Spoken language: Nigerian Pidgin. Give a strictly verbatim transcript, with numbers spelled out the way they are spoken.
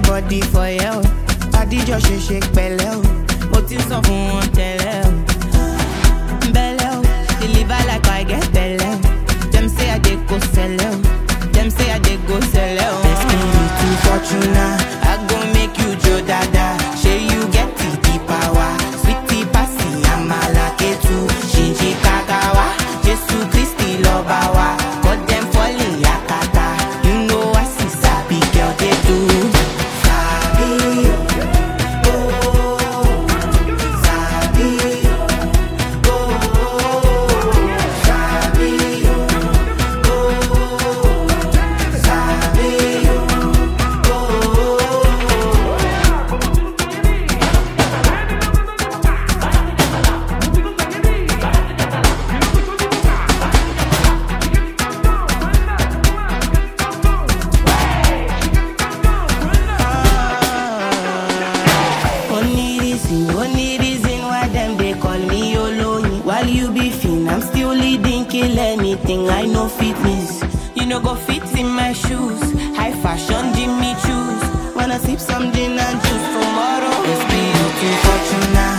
body for you. Body just shake shake pẹ̀lẹ́ o. Mo ti sọ fún wọn tẹ́lẹ̀ o. Belle o, deliver like I get belle o. Them say I dey go sell o. Them say I dey go sell o. Destiny to Fortuna, I go make you Joe Dada. Say you get the power, sweetie passy amala ketu, shinji kakawa, Jesu Christi lobawa. Got them falling yakata. You know I see sabi girl they do. Sabi, oh, sabi, oh, sabi, oh, sabi, Only reason, only reason why them they call me Oloyin. While you be fin, I'm still leading, kill anything. I know fitness, you know go fit in my shoes. High fashion, Jimmy choose. Wanna sip some gin and juice tomorrow? It's me looking Fortuna.